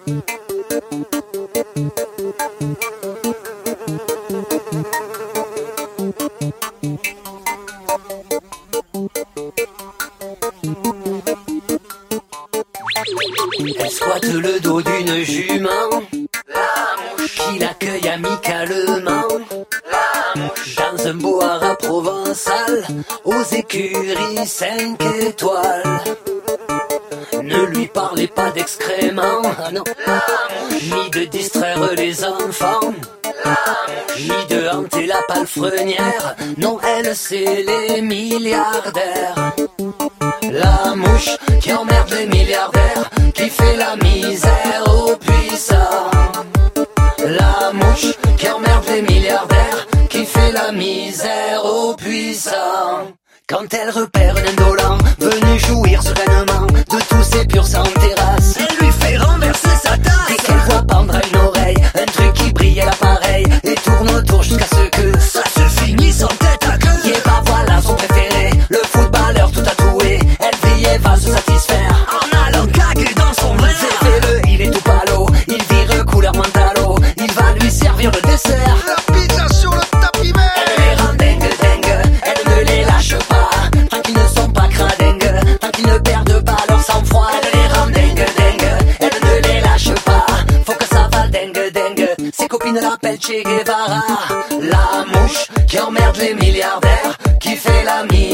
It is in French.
Elle squatte le dos d'une jument, qui l'accueille amicalement, dans un bois provençal, aux écuries 5 étoiles. Ne lui parlez pas d'excréments, ah non, ni de distraire les enfants, ni de hanter la palefrenière. Non, elle, c'est les milliardaires. La mouche qui emmerde les milliardaires, qui fait la misère aux puissants. La mouche qui emmerde les milliardaires, qui fait la misère aux puissants. Quand elle repère un indolent venu jouir sereinement de tous ses purs sang terrasse, elle lui fait renverser sa tasse. Dès qu'elle voit pendre à une oreille un truc qui brille à l'appareil et tourne autour jusqu'à ce que ça se finisse en tête à queue. Et bah voilà son préféré, le footballeur tout tatoué. Elle brille et va se satisfaire en allant caguer dans son verre. Fais-le, il est tout palo, il vire couleur mentalo, il va lui servir le dessert. La pizza sur le tapis vert. Elle les rend dingue dingue, elle ne les lâche pas, tant qu'ils ne sont pas cradingues, tant qu'ils ne perdent pas leur sang-froid. Elle les rend dingue dingue, elle ne les lâche pas, faut que ça va dingue dingue. Ses copines l'appellent Che Guevara. La mouche qui emmerde les milliardaires, qui fait la misère